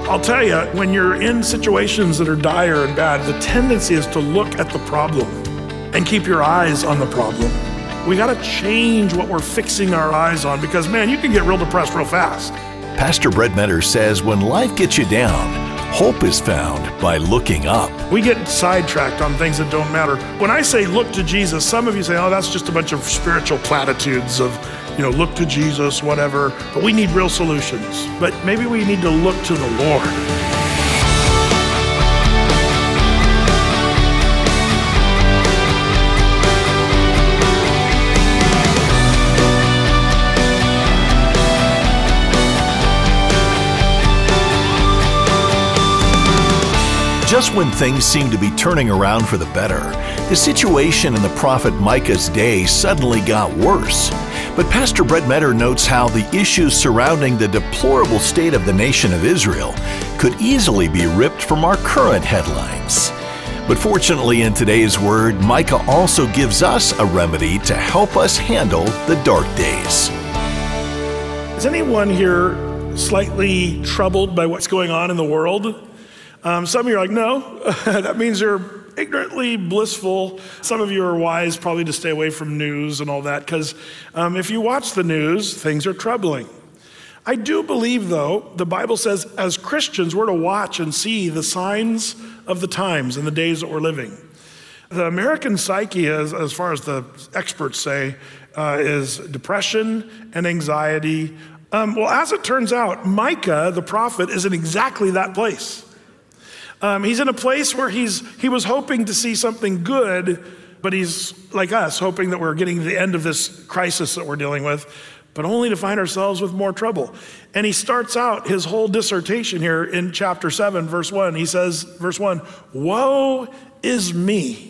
I'll tell you, when you're in situations that are dire and bad, the tendency is to look at the problem and keep your eyes on the problem. We gotta change what we're fixing our eyes on because, man, you can get real depressed real fast. Pastor Brett Metter says when life gets you down, hope is found by looking up. We get sidetracked on things that don't matter. When I say look to Jesus, some of you say, oh, that's just a bunch of spiritual platitudes of, look to Jesus, whatever. But we need real solutions. But maybe we need to look to the Lord. Just when things seem to be turning around for the better, the situation in the prophet Micah's day suddenly got worse. But Pastor Brett Metter notes how the issues surrounding the deplorable state of the nation of Israel could easily be ripped from our current headlines. But fortunately, in today's Word, Micah also gives us a remedy to help us handle the dark days. Is anyone here slightly troubled by what's going on in the world? Some of you are like, no, that means you're ignorantly blissful. Some of you are wise probably to stay away from news and all that, because if you watch the news, things are troubling. I do believe, though, the Bible says as Christians, we're to watch and see the signs of the times and the days that we're living. The American psyche, as far as the experts say, is depression and anxiety. Well, as it turns out, Micah, the prophet, is in exactly that place. He's in a place where he was hoping to see something good, but he's like us, hoping that we're getting to the end of this crisis that we're dealing with, but only to find ourselves with more trouble. And he starts out his whole dissertation here in chapter 7, verse 1. He says, verse 1, woe is me.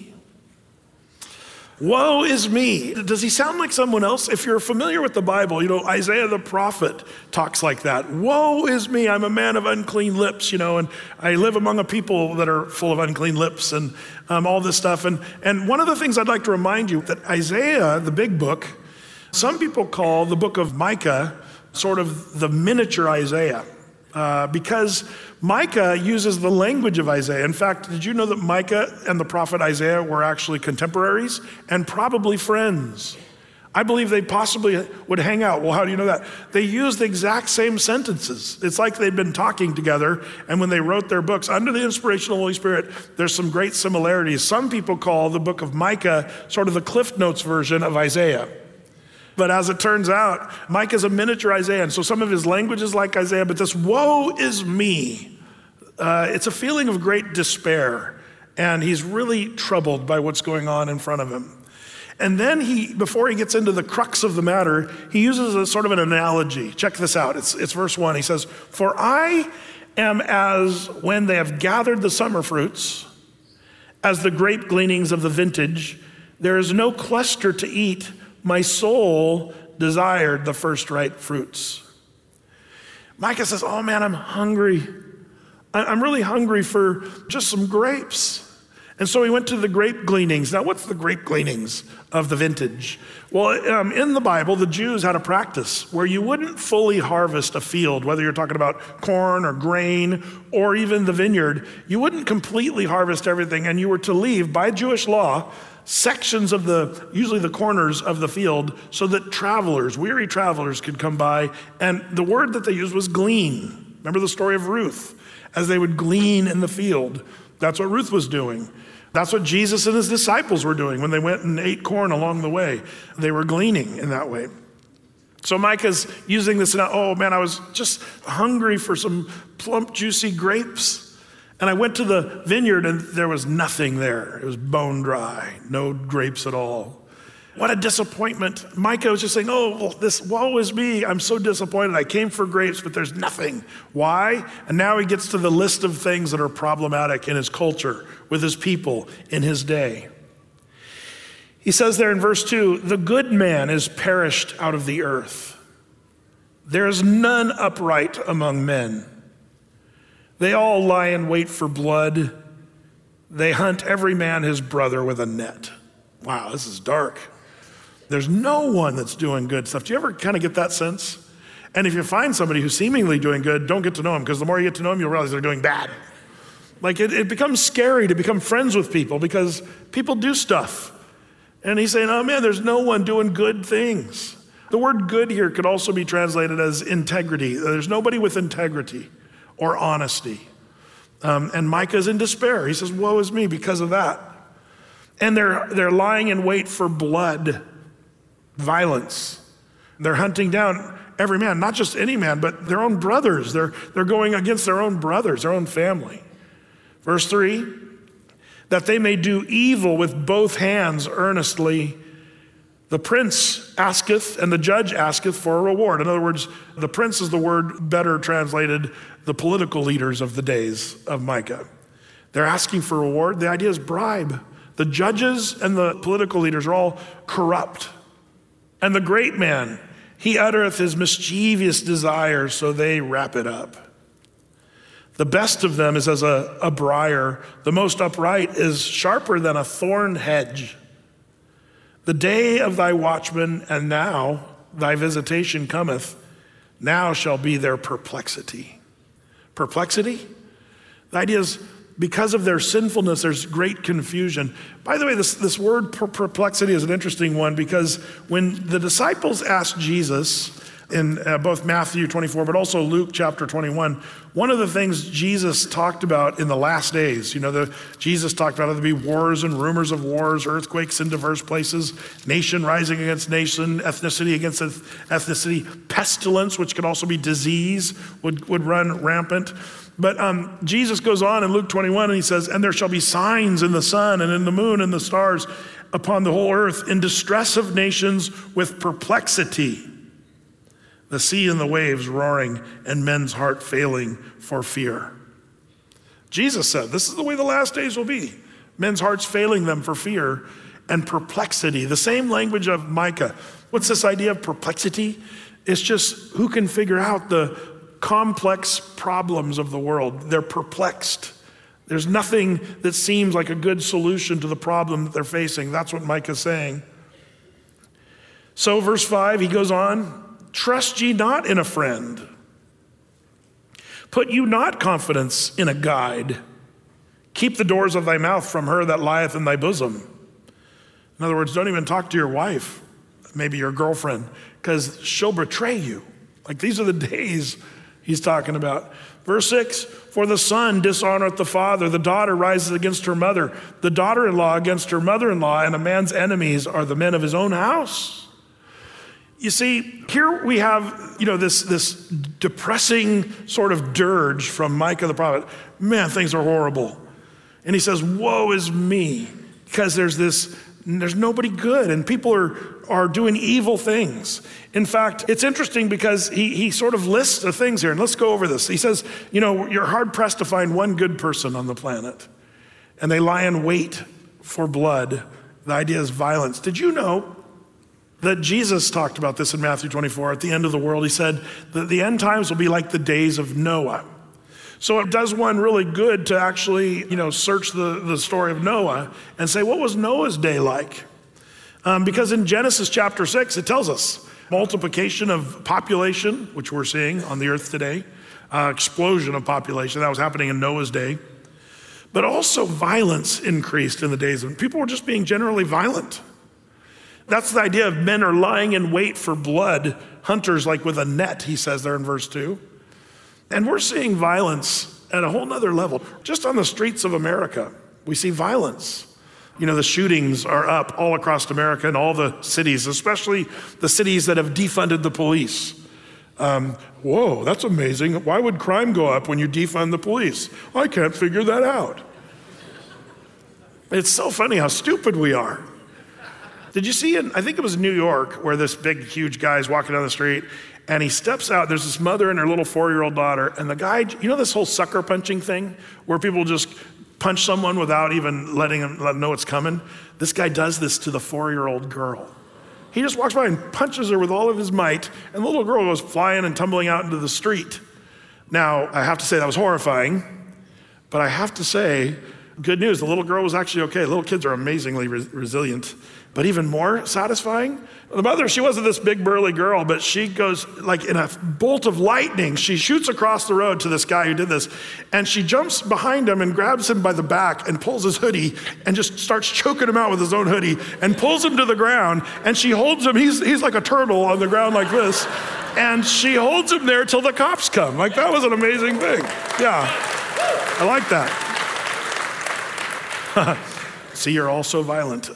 Woe is me. Does he sound like someone else? If you're familiar with the Bible, Isaiah the prophet talks like that. Woe is me, I'm a man of unclean lips, and I live among a people that are full of unclean lips and all this stuff. And one of the things I'd like to remind you that Isaiah, the big book, some people call the book of Micah sort of the miniature Isaiah. Because Micah uses the language of Isaiah. In fact, did you know that Micah and the prophet Isaiah were actually contemporaries and probably friends? I believe they possibly would hang out. Well, how do you know that? They used the exact same sentences. It's like they'd been talking together, and when they wrote their books under the inspiration of the Holy Spirit, there's some great similarities. Some people call the book of Micah sort of the Cliff Notes version of Isaiah. But as it turns out, Micah's a miniature Isaiah, and so some of his language is like Isaiah, but this woe is me. It's a feeling of great despair, and he's really troubled by what's going on in front of him. And then before he gets into the crux of the matter, he uses a sort of an analogy. Check this out, it's verse 1. He says, for I am as when they have gathered the summer fruits, as the grape gleanings of the vintage, there is no cluster to eat. My soul desired the first ripe fruits. Micah says, oh man, I'm hungry. I'm really hungry for just some grapes. And so he went to the grape gleanings. Now, what's the grape gleanings of the vintage? Well, in the Bible, the Jews had a practice where you wouldn't fully harvest a field, whether you're talking about corn or grain or even the vineyard. You wouldn't completely harvest everything, and you were to leave, by Jewish law, sections of usually the corners of the field, so that weary travelers could come by. And the word that they used was glean. Remember the story of Ruth? As they would glean in the field, that's what Ruth was doing. That's what Jesus and his disciples were doing when they went and ate corn along the way. They were gleaning in that way. So Micah's using this, oh man, I was just hungry for some plump, juicy grapes. And I went to the vineyard and there was nothing there. It was bone dry, no grapes at all. What a disappointment. Micah was just saying, oh, well, this woe is me. I'm so disappointed. I came for grapes, but there's nothing. Why? And now he gets to the list of things that are problematic in his culture, with his people in his day. He says there in verse 2, the good man is perished out of the earth. There is none upright among men. They all lie in wait for blood. They hunt every man his brother with a net. Wow, this is dark. There's no one that's doing good stuff. Do you ever kind of get that sense? And if you find somebody who's seemingly doing good, don't get to know them, because the more you get to know them, you'll realize they're doing bad. Like it becomes scary to become friends with people because people do stuff. And he's saying, oh man, there's no one doing good things. The word good here could also be translated as integrity. There's nobody with integrity or honesty. And Micah's in despair. He says, woe is me because of that. And they're lying in wait for blood, violence. They're hunting down every man, not just any man, but their own brothers. They're going against their own brothers, their own family. Verse 3, that they may do evil with both hands earnestly. The prince asketh and the judge asketh for a reward. In other words, the prince is the word better translated the political leaders of the days of Micah. They're asking for reward. The idea is bribe. The judges and the political leaders are all corrupt. And the great man, he uttereth his mischievous desires, so they wrap it up. The best of them is as a briar. The most upright is sharper than a thorn hedge. The day of thy watchman, and now thy visitation cometh, now shall be their perplexity. Perplexity? The idea is because of their sinfulness, there's great confusion. By the way, this word perplexity is an interesting one, because when the disciples asked Jesus in both Matthew 24, but also Luke chapter 21, one of the things Jesus talked about in the last days, Jesus talked about there'll be wars and rumors of wars, earthquakes in diverse places, nation rising against nation, ethnicity against ethnicity, pestilence, which could also be disease, would run rampant. But Jesus goes on in Luke 21 and he says, and there shall be signs in the sun and in the moon and the stars upon the whole earth, in distress of nations with perplexity, the sea and the waves roaring, and men's heart failing for fear. Jesus said, this is the way the last days will be. Men's hearts failing them for fear and perplexity. The same language of Micah. What's this idea of perplexity? It's just who can figure out the complex problems of the world. They're perplexed. There's nothing that seems like a good solution to the problem that they're facing. That's what Micah's saying. So verse 5, he goes on, trust ye not in a friend. Put you not confidence in a guide. Keep the doors of thy mouth from her that lieth in thy bosom. In other words, don't even talk to your wife, maybe your girlfriend, because she'll betray you. Like these are the days he's talking about. Verse 6, for the son dishonoreth the father, the daughter rises against her mother, the daughter-in-law against her mother-in-law, and a man's enemies are the men of his own house. You see, here we have, this depressing sort of dirge from Micah the prophet. Man, things are horrible. And he says, woe is me, because there's nobody good, and people are doing evil things. In fact, it's interesting because he sort of lists the things here, and let's go over this. He says, you're hard-pressed to find one good person on the planet, and they lie in wait for blood. The idea is violence. Did you know that Jesus talked about this in Matthew 24 at the end of the world? He said that the end times will be like the days of Noah. So it does one really good to actually, search the story of Noah and say, what was Noah's day like? Because in Genesis chapter 6, it tells us multiplication of population, which we're seeing on the earth today, explosion of population, that was happening in Noah's day. But also violence increased in the days of, people were just being generally violent. That's the idea of men are lying in wait for blood, hunters like with a net, he says there in verse 2. And we're seeing violence at a whole nother level. Just on the streets of America, we see violence. The shootings are up all across America in all the cities, especially the cities that have defunded the police. Whoa, that's amazing. Why would crime go up when you defund the police? I can't figure that out. It's so funny how stupid we are. Did you see I think it was New York, where this big, huge guy is walking down the street and he steps out. There's this mother and her little 4-year-old daughter. And the guy, this whole sucker punching thing where people just punch someone without even letting them know it's coming? This guy does this to the 4-year-old girl. He just walks by and punches her with all of his might. And the little girl goes flying and tumbling out into the street. Now, I have to say that was horrifying. But I have to say, Good news, the little girl was actually okay. Little kids are amazingly resilient. But even more satisfying, the mother, she wasn't this big burly girl, but she goes like in a bolt of lightning. She shoots across the road to this guy who did this, and she jumps behind him and grabs him by the back and pulls his hoodie and just starts choking him out with his own hoodie and pulls him to the ground, and she holds him. He's like a turtle on the ground like this, and she holds him there till the cops come. Like, that was an amazing thing. Yeah, I like that. See, you're all so violent.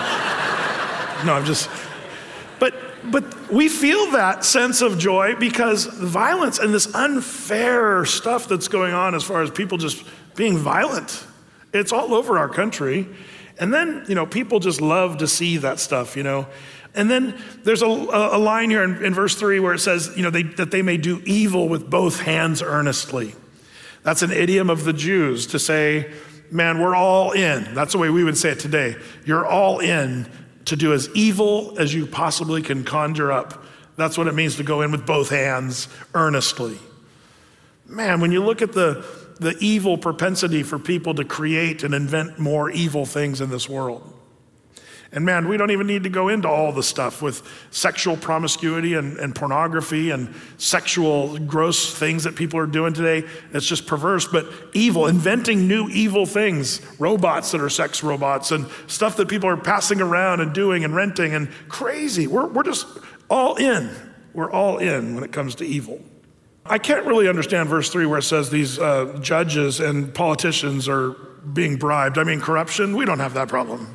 No, I'm just, but we feel that sense of joy because the violence and this unfair stuff that's going on as far as people just being violent, it's all over our country. And then, people just love to see that stuff, And then there's a line here in verse 3 where it says, that they may do evil with both hands earnestly. That's an idiom of the Jews to say, man, we're all in. That's the way we would say it today. You're all in to do as evil as you possibly can conjure up. That's what it means to go in with both hands earnestly. Man, when you look at the evil propensity for people to create and invent more evil things in this world. And man, we don't even need to go into all the stuff with sexual promiscuity and pornography and sexual gross things that people are doing today. It's just perverse, but evil, inventing new evil things, robots that are sex robots and stuff that people are passing around and doing and renting and crazy. We're just all in. We're all in when it comes to evil. I can't really understand verse 3 where it says these judges and politicians are being bribed. I mean, corruption, we don't have that problem.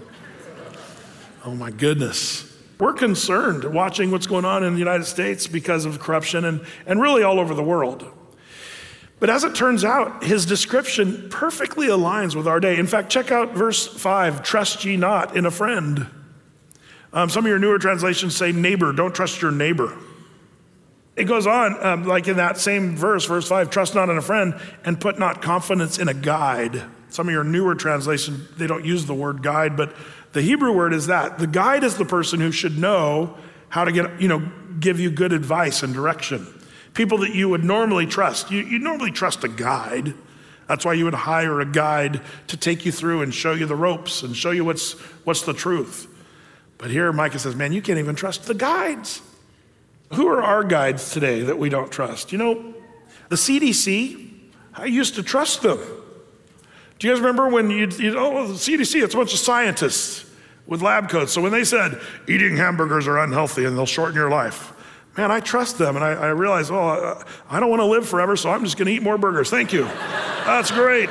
Oh my goodness. We're concerned watching what's going on in the United States because of corruption and really all over the world. But as it turns out, his description perfectly aligns with our day. In fact, check out verse 5, trust ye not in a friend. Some of your newer translations say neighbor, don't trust your neighbor. It goes on, like in that same verse 5, trust not in a friend and put not confidence in a guide. Some of your newer translations, they don't use the word guide, but the Hebrew word is that. The guide is the person who should know how to give you good advice and direction. People that you would normally trust. You normally trust a guide. That's why you would hire a guide to take you through and show you the ropes and show you what's the truth. But here Micah says, man, you can't even trust the guides. Who are our guides today that we don't trust? The CDC, I used to trust them. Do you guys remember when the CDC, it's a bunch of scientists with lab coats. So when they said, eating hamburgers are unhealthy and they'll shorten your life, man, I trust them. And I realized, I don't want to live forever, so I'm just going to eat more burgers. Thank you. That's great.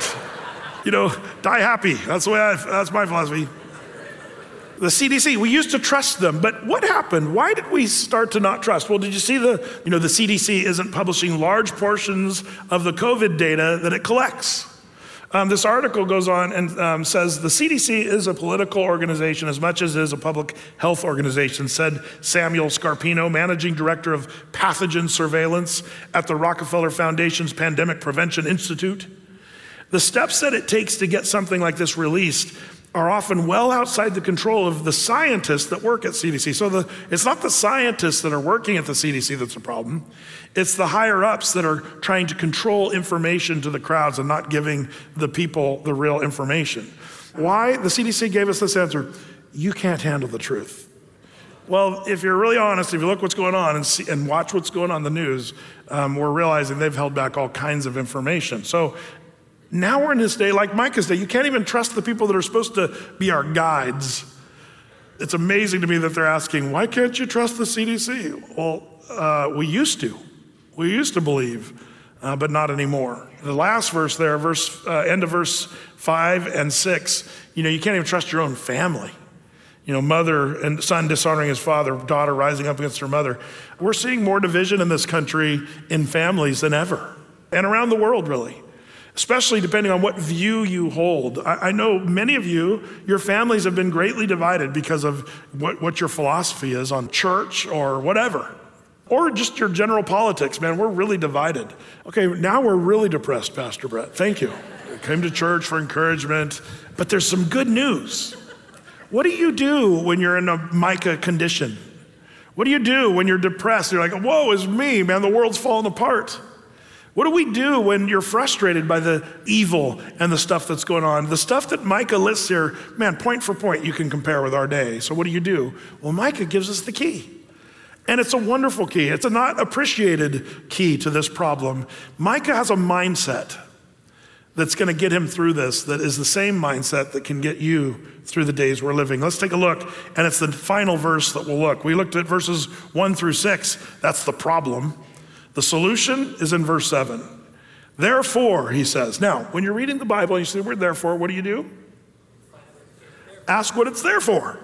Die happy. That's my philosophy. The CDC, we used to trust them, but what happened? Why did we start to not trust? Well, did you see the CDC isn't publishing large portions of the COVID data that it collects? This article goes on and says the CDC is a political organization as much as it is a public health organization, said Samuel Scarpino, managing director of pathogen surveillance at the Rockefeller Foundation's Pandemic Prevention Institute. The steps that it takes to get something like this released are often well outside the control of the scientists that work at CDC. So it's not the scientists that are working at the CDC that's a problem. It's the higher ups that are trying to control information to the crowds and not giving the people the real information. Why? The CDC gave us this answer: you can't handle the truth. Well, if you're really honest, if you look what's going on and watch what's going on in the news, we're realizing they've held back all kinds of information. So now we're in this day, like Micah's day, you can't even trust the people that are supposed to be our guides. It's amazing to me that they're asking, why can't you trust the CDC? Well, we used to. We used to believe, but not anymore. The last verse there, end of verse 5 and 6, you can't even trust your own family. Mother and son dishonoring his father, daughter rising up against her mother. We're seeing more division in this country in families than ever, and around the world, really. Especially depending on what view you hold. I know many of you, your families have been greatly divided because of what your philosophy is on church or whatever. Or just your general politics, man, we're really divided. Okay, now we're really depressed, Pastor Brett. Thank you. I came to church for encouragement, but there's some good news. What do you do when you're in a Micah condition? What do you do when you're depressed? You're like, woe is me, man, the world's falling apart. What do we do when you're frustrated by the evil and the stuff that's going on? The stuff that Micah lists here, man, point for point, you can compare with our day. So what do? Well, Micah gives us the key. And it's a wonderful key. It's a not appreciated key to this problem. Micah has a mindset that's going to get him through this, that is the same mindset that can get you through the days we're living. Let's take a look, and it's the final verse that we'll look. We looked at verses 1-6. That's the problem. The solution is in verse 7. Therefore, he says. Now, when you're reading the Bible and you see the word therefore, what do? Ask what it's there for.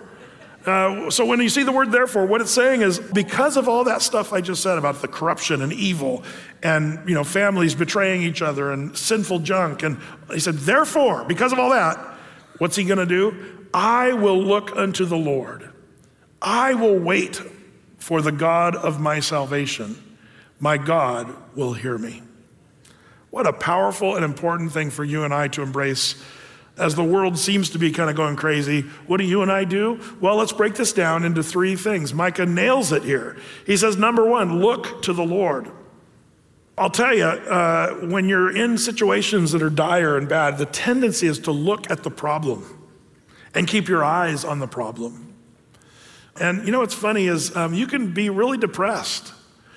So when you see the word therefore, what it's saying is, because of all that stuff I just said about the corruption and evil and, families betraying each other and sinful junk, and he said, therefore, because of all that, what's he gonna do? I will look unto the Lord. I will wait for the God of my salvation. My God will hear me. What a powerful and important thing for you and I to embrace as the world seems to be kind of going crazy. What do you and I do? Well, let's break this down into 3 things. Micah nails it here. He says, number 1, look to the Lord. I'll tell you, when you're in situations that are dire and bad, the tendency is to look at the problem and keep your eyes on the problem. And what's funny is you can be really depressed.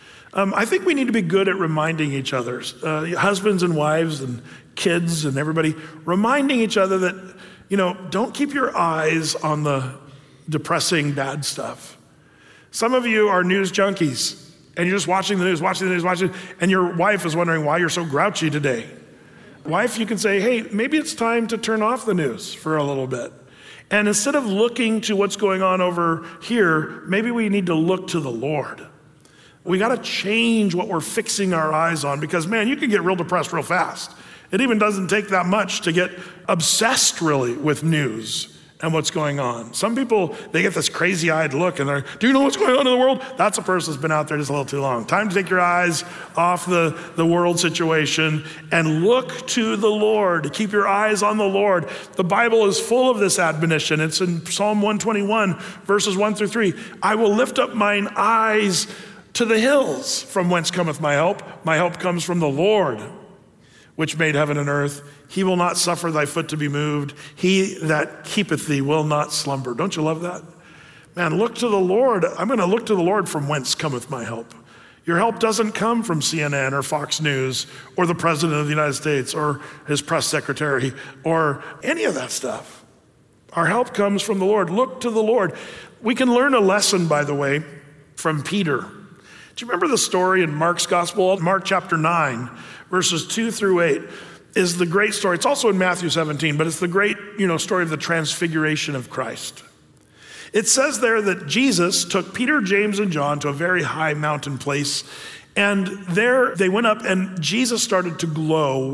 I think we need to be good at reminding each other, husbands and wives and kids and everybody, reminding each other that, don't keep your eyes on the depressing bad stuff. Some of you are news junkies and you're just watching the news, and your wife is wondering why you're so grouchy today. Wife, you can say, hey, maybe it's time to turn off the news for a little bit. And instead of looking to what's going on over here, maybe we need to look to the Lord. We got to change what we're fixing our eyes on, because, man, you can get real depressed real fast. It even doesn't take that much to get obsessed, really, with news and what's going on. Some people, they get this crazy-eyed look and they're, do you know what's going on in the world? That's a person that's been out there just a little too long. Time to take your eyes off the world situation and look to the Lord. Keep your eyes on the Lord. The Bible is full of this admonition. It's in Psalm 121, verses 1-3. I will lift up mine eyes to the hills, from whence cometh my help. My help comes from the Lord, which made heaven and earth. He will not suffer thy foot to be moved. He that keepeth thee will not slumber. Don't you love that? Man, look to the Lord. I'm going to look to the Lord, from whence cometh my help. Your help doesn't come from CNN or Fox News or the President of the United States or his press secretary or any of that stuff. Our help comes from the Lord. Look to the Lord. We can learn a lesson, by the way, from Peter. Do you remember the story in Mark's gospel? Mark chapter 9, verses 2-8 is the great story. It's also in Matthew 17, but it's the great, story of the transfiguration of Christ. It says there that Jesus took Peter, James, and John to a very high mountain place. And there they went up, and Jesus started to glow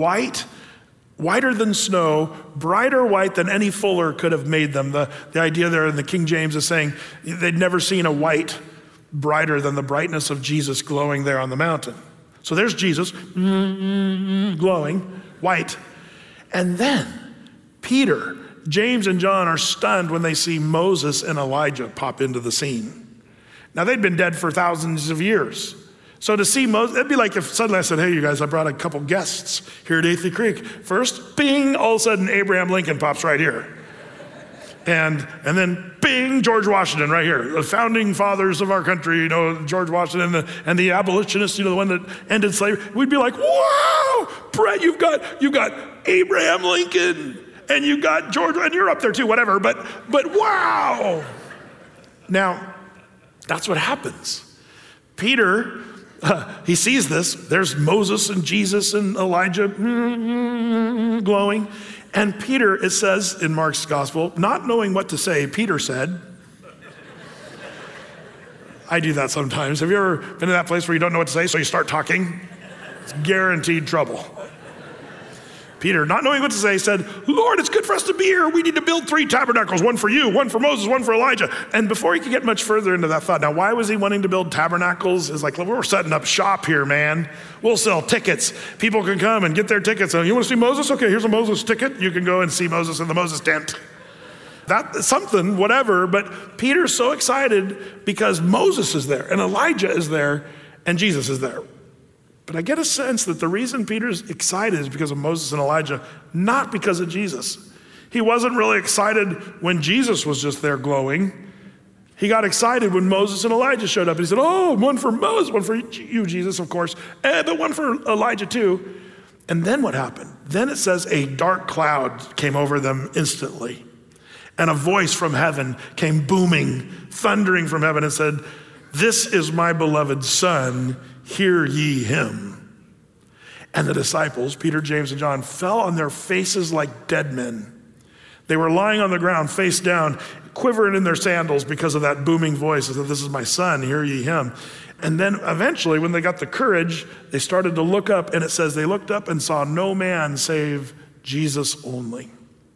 whiter than snow, brighter white than any fuller could have made them. The idea there in the King James is saying they'd never seen a white brighter than the brightness of Jesus glowing there on the mountain. So there's Jesus glowing white. And then Peter, James, and John are stunned when they see Moses and Elijah pop into the scene. Now, they'd been dead for thousands of years. So to see Moses, it'd be like if suddenly I said, hey, you guys, I brought a couple guests here at Athey Creek. First, bing, all of a sudden Abraham Lincoln pops right here. And then bing, George Washington right here. The founding fathers of our country, George Washington and the abolitionists, the one that ended slavery. We'd be like, wow, Brett, you've got Abraham Lincoln and you got George, and you're up there too, whatever, but wow. Now, that's what happens. Peter, he sees this. There's Moses and Jesus and Elijah glowing. And Peter, it says in Mark's gospel, not knowing what to say, Peter said, I do that sometimes. Have you ever been in that place where you don't know what to say, so you start talking? It's guaranteed trouble. Peter, not knowing what to say, said, Lord, it's good for us to be here. We need to build 3 tabernacles, one for you, one for Moses, one for Elijah. And before he could get much further into that thought, now why was he wanting to build tabernacles? It's like, we're setting up shop here, man. We'll sell tickets. People can come and get their tickets. You want to see Moses? Okay, here's a Moses ticket. You can go and see Moses in the Moses tent. That's something, whatever. But Peter's so excited because Moses is there and Elijah is there and Jesus is there. But I get a sense that the reason Peter's excited is because of Moses and Elijah, not because of Jesus. He wasn't really excited when Jesus was just there glowing. He got excited when Moses and Elijah showed up. And he said, oh, one for Moses, one for you, Jesus, of course, but one for Elijah too. And then what happened? Then it says a dark cloud came over them instantly. And a voice from heaven came booming, thundering from heaven and said, this is my beloved Son, hear ye him. And the disciples, Peter, James, and John, fell on their faces like dead men. They were lying on the ground, face down, quivering in their sandals because of that booming voice. They said, this is my Son, hear ye him. And then eventually, when they got the courage, they started to look up, and it says they looked up and saw no man save Jesus only.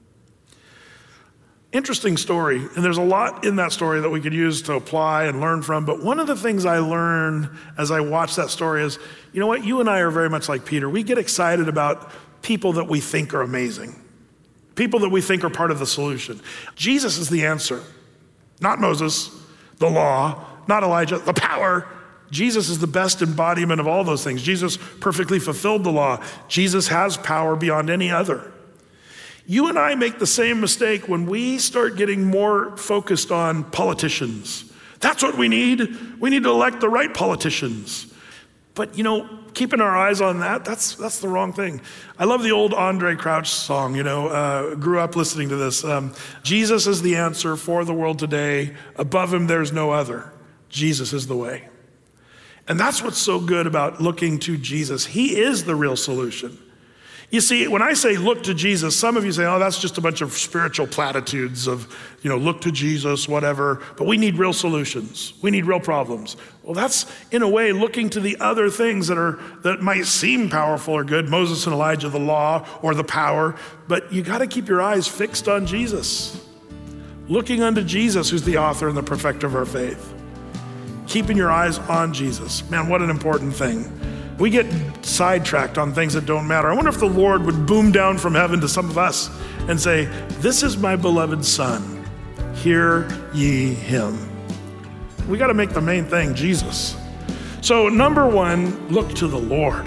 Interesting story, and there's a lot in that story that we could use to apply and learn from, but one of the things I learned as I watched that story is, you know what, you and I are very much like Peter. We get excited about people that we think are amazing, people that we think are part of the solution. Jesus is the answer, not Moses, the law, not Elijah, the power. Jesus is the best embodiment of all those things. Jesus perfectly fulfilled the law. Jesus has power beyond any other. You and I make the same mistake when we start getting more focused on politicians. That's what we need. We need to elect the right politicians. But, keeping our eyes on that's the wrong thing. I love the old Andre Crouch song, grew up listening to this. Jesus is the answer for the world today. Above him, there's no other. Jesus is the way. And that's what's so good about looking to Jesus. He is the real solution. You see, when I say look to Jesus, some of you say, oh, that's just a bunch of spiritual platitudes of, look to Jesus, whatever. But we need real solutions. We need real problems. Well, that's, in a way, looking to the other things that might seem powerful or good, Moses and Elijah, the law or the power. But you got to keep your eyes fixed on Jesus. Looking unto Jesus, who's the author and the perfecter of our faith. Keeping your eyes on Jesus. Man, what an important thing. We get sidetracked on things that don't matter. I wonder if the Lord would boom down from heaven to some of us and say, this is my beloved Son, hear ye him. We got to make the main thing Jesus. So number one, look to the Lord.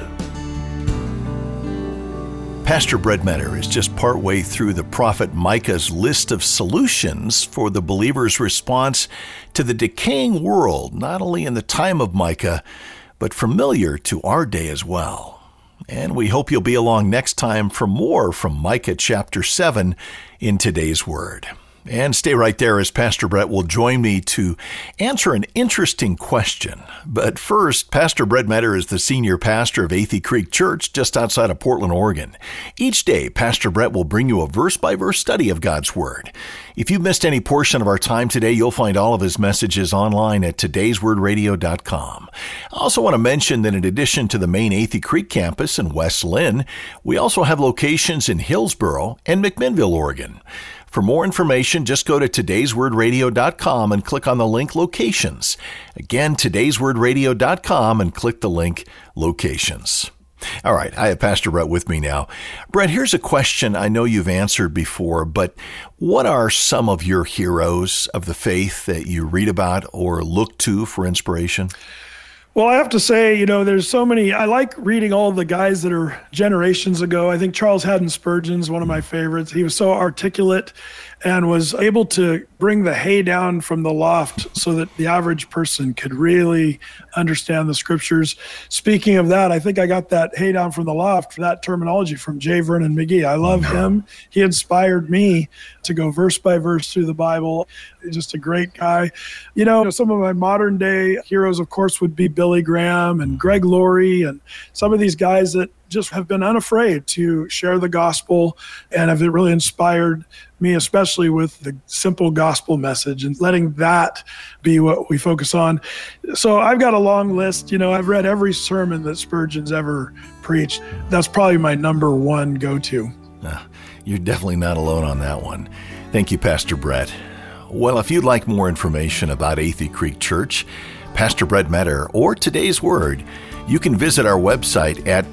Pastor Brett Meador is just partway through the prophet Micah's list of solutions for the believer's response to the decaying world, not only in the time of Micah, but familiar to our day as well. And we hope you'll be along next time for more from Micah chapter 7 in today's Word. And stay right there as Pastor Brett will join me to answer an interesting question. But first, Pastor Brett Meador is the senior pastor of Athey Creek Church just outside of Portland, Oregon. Each day, Pastor Brett will bring you a verse-by-verse study of God's Word. If you've missed any portion of our time today, you'll find all of his messages online at todayswordradio.com. I also want to mention that in addition to the main Athey Creek campus in West Lynn, we also have locations in Hillsboro and McMinnville, Oregon. For more information, just go to todayswordradio.com and click on the link Locations. Again, todayswordradio.com and click the link Locations. All right, I have Pastor Brett with me now. Brett, here's a question I know you've answered before, but what are some of your heroes of the faith that you read about or look to for inspiration? Well, I have to say, there's so many. I like reading all the guys that are generations ago. I think Charles Haddon Spurgeon's one of my favorites. He was so articulate and was able to bring the hay down from the loft so that the average person could really understand the scriptures. Speaking of that, I think I got that hay down from the loft, that terminology from J. Vernon McGee. I love him. He inspired me to go verse by verse through the Bible. Just a great guy. Some of my modern day heroes, of course, would be Billy Graham and Greg Laurie and some of these guys that just have been unafraid to share the gospel and have really inspired me, especially with the simple gospel message and letting that be what we focus on. So I've got a long list. I've read every sermon that Spurgeon's ever preached. That's probably my number one go-to. You're definitely not alone on that one. Thank you, Pastor Brett. Well, if you'd like more information about Athey Creek Church, Pastor Brett Meador, or Today's Word, you can visit our website at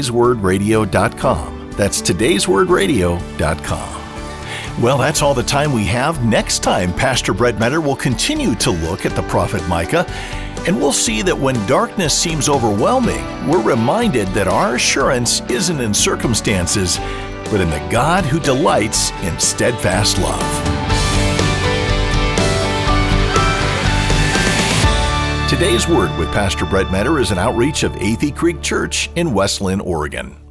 todayswordradio.com. That's todayswordradio.com. Well, that's all the time we have. Next time, Pastor Brett Meador will continue to look at the prophet Micah And we'll see that when darkness seems overwhelming, we're reminded that our assurance isn't in circumstances, but in the God who delights in steadfast love. Today's Word with Pastor Brett Metter is an outreach of Athey Creek Church in West Linn, Oregon.